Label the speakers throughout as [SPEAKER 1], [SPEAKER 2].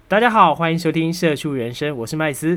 [SPEAKER 1] 大家好，欢迎收听《社畜人生》，我是麦斯。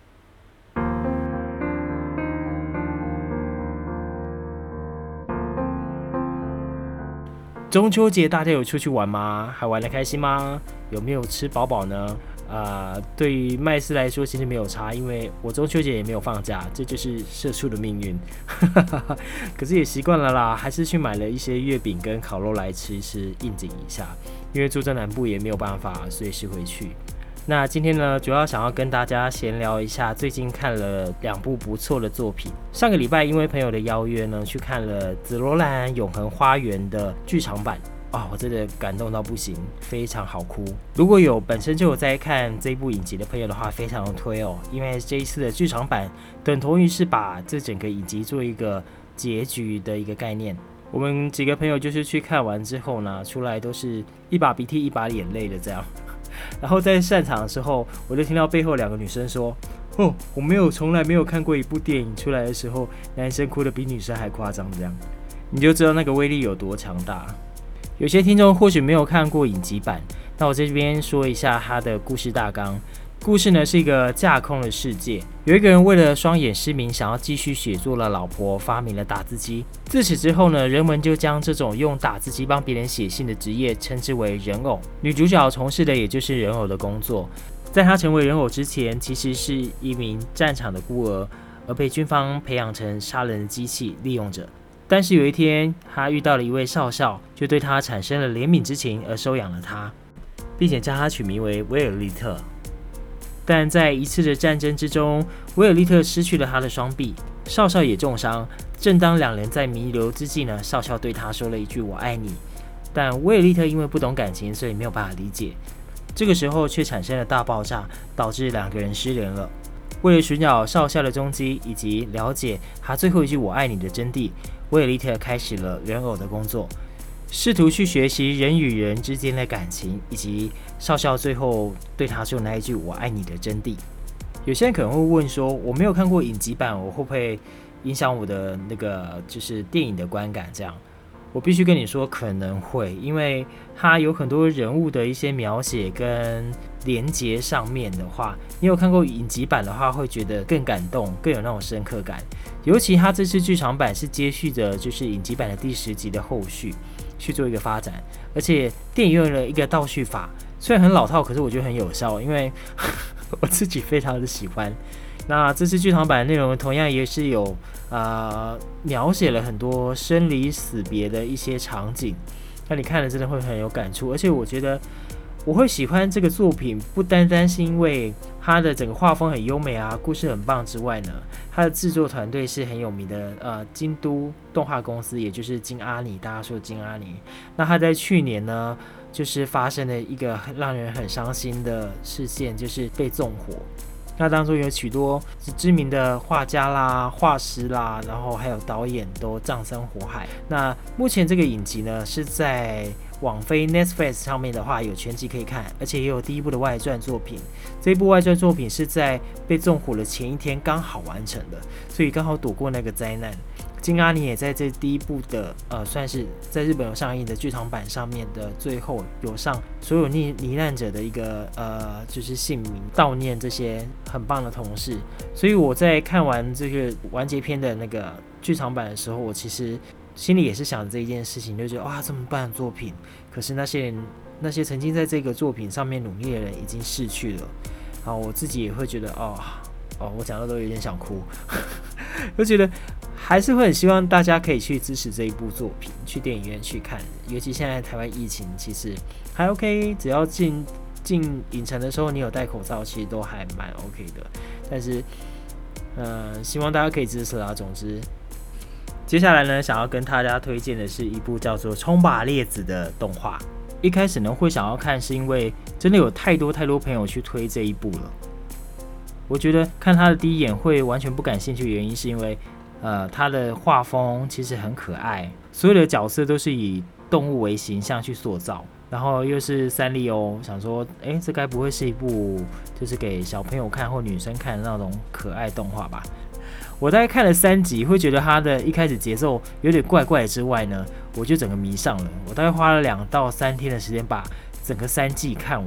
[SPEAKER 1] 中秋节大家有出去玩吗？还玩得开心吗？有没有吃饱饱呢？对于麦斯来说其实没有差，因为我中秋节也没有放假，这就是社畜的命运。可是也习惯了啦，还是去买了一些月饼跟烤肉来吃一吃，应景一下。因为住在南部也没有办法随时回去。那今天呢，主要想要跟大家闲聊一下，最近看了2部不错的作品。上个礼拜因为朋友的邀约呢，去看了紫罗兰永恒花园的剧场版。我真的感动到不行，非常好哭。如果有本身就有在看这部影集的朋友的话，非常的推哦，因为这一次的剧场版等同于是把这整个影集做一个结局的一个概念。我们几个朋友就是去看完之后呢，出来都是一把鼻涕一把眼泪的这样。然后在散场的时候，我就听到背后2个女生说：“我从来没有看过一部电影出来的时候，男生哭得比女生还夸张。”这样你就知道那个威力有多强大。有些听众或许没有看过影集版，那我这边说一下它的故事大纲。故事呢是一个架空的世界，有一个人为了双眼失明，想要继续写作的老婆发明了打字机。自此之后呢，人们就将这种用打字机帮别人写信的职业称之为人偶。女主角从事的也就是人偶的工作。在她成为人偶之前，其实是一名战场的孤儿，而被军方培养成杀人的机器利用着。但是有一天，她遇到了一位少校，就对她产生了怜悯之情，而收养了她，并且将她取名为威尔利特。但在一次的战争之中，威尔利特失去了他的双臂，少校也重伤。正当2人在弥留之际呢，少校对他说了一句“我爱你”，但威尔利特因为不懂感情，所以没有办法理解。这个时候却产生了大爆炸，导致2个人失联了。为了寻找少校的踪迹以及了解他最后一句“我爱你”的真谛，威尔利特开始了人偶的工作，试图去学习人与人之间的感情，以及少校最后对他说那一句“我爱你”的真谛。有些人可能会问说，我没有看过影集版，我会不会影响我的那个就是电影的观感？这样，我必须跟你说，可能会，因为它有很多人物的一些描写跟连结上面的话，你有看过影集版的话，会觉得更感动，更有那种深刻感。尤其它这次剧场版是接续着就是影集版的第10集的后续去做一个发展，而且电影用了一个倒叙法，虽然很老套，可是我觉得很有效，因为我自己非常的喜欢。那这次剧场版的内容同样也是有描写了很多生离死别的一些场景，那你看了真的会很有感触。而且我觉得我会喜欢这个作品，不单单是因为它的整个画风很优美啊，故事很棒之外呢，它的制作团队是很有名的京都动画公司，也就是金阿尼，大家说的金阿尼。那他在去年呢，就是发生了一个让人很伤心的事件，就是被纵火。那当中有许多知名的画家啦、画师啦，然后还有导演都葬身火海。那目前这个影集呢，是在网飞 Netflix 上面的话有全集可以看，而且也有第1部的外传作品。这一部外传作品是在被纵火的前一天刚好完成的，所以刚好躲过那个灾难。金阿尼也在这第1部的算是在日本有上映的剧场版上面的最后有上所有罹难者的一个就是姓名悼念这些很棒的同事。所以我在看完这个完结篇的那个剧场版的时候，我其实心里也是想着这一件事情，就觉得哇，这么棒的作品，可是那些曾经在这个作品上面努力的人已经逝去了。然后我自己也会觉得我讲到都有点想哭就觉得还是会很希望大家可以去支持这一部作品，去电影院去看。尤其现在台湾疫情其实还 OK， 只要进影城的时候你有戴口罩，其实都还蛮 OK 的。但是希望大家可以支持啦。总之接下来呢，想要跟大家推荐的是一部叫做《冲吧烈子》的动画。一开始呢会想要看，是因为真的有太多朋友去推这一部了。我觉得看他的第一眼会完全不感兴趣的原因，是因为他的画风其实很可爱，所有的角色都是以动物为形象去塑造，然后又是三丽鸥，想说这该不会是一部就是给小朋友看或女生看的那种可爱动画吧。我大概看了3集，会觉得他的一开始节奏有点怪怪之外呢，我就整个迷上了。我大概花了2到3天的时间把整个3季看完。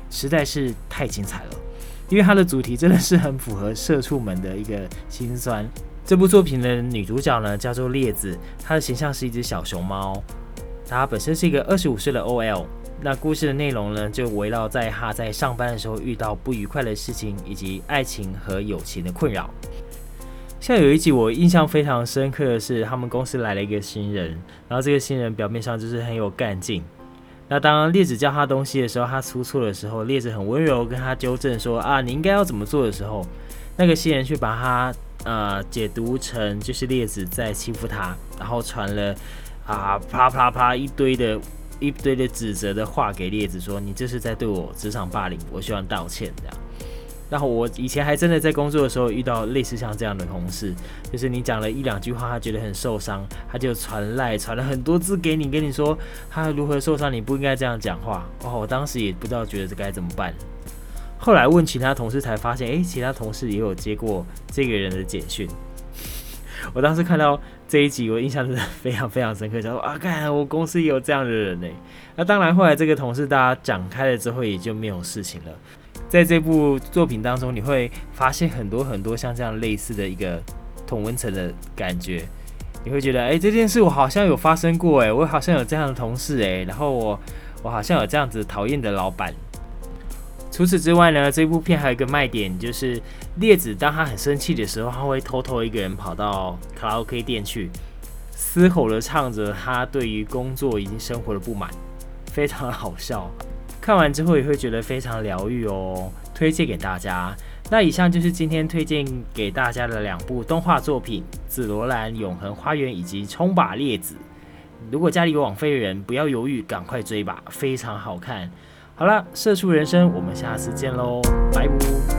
[SPEAKER 1] 实在是太精彩了，因为它的主题真的是很符合社畜们的一个心酸。这部作品的女主角呢叫做烈子，她的形象是一只小熊猫，她本身是一个25岁的 OL。那故事的内容呢，就围绕在她在上班的时候遇到不愉快的事情，以及爱情和友情的困扰。像有一集我印象非常深刻的是，他们公司来了一个新人，然后这个新人表面上就是很有干劲。那当烈子教他东西的时候，他出错的时候，烈子很温柔跟他纠正说啊，你应该要怎么做的时候，那个新人却把他解读成就是烈子在欺负他，然后传了啪啪啪一堆的指责的话给烈子说，你这是在对我职场霸凌，我希望道歉这样。然后我以前还真的在工作的时候遇到类似像这样的同事，就是你讲了一两句话，他觉得很受伤，他就传了很多字给你，跟你说他如何受伤，你不应该这样讲话。我当时也不知道觉得这该怎么办。后来问其他同事才发现，其他同事也有接过这个人的简讯。我当时看到这一集，我印象真的非常非常深刻，说看我公司也有这样的人呢。那当然，后来这个同事大家讲开了之后，也就没有事情了。在这部作品当中，你会发现很多很多像这样类似的一个同温层的感觉，你会觉得这件事我好像有发生过我好像有这样的同事然后我好像有这样子讨厌的老板。除此之外呢，这部片还有一个卖点，就是烈子当他很生气的时候，他会偷偷一个人跑到卡拉 OK 店去，嘶吼的唱着他对于工作以及生活的不满，非常好笑。看完之后也会觉得非常疗愈哦，推荐给大家。那以上就是今天推荐给大家的2部动画作品《紫罗兰永恒花园》以及《冲吧烈子》。如果家里有网飞的人，不要犹豫，赶快追吧，非常好看。好了，社畜人生，我们下次见喽，拜拜。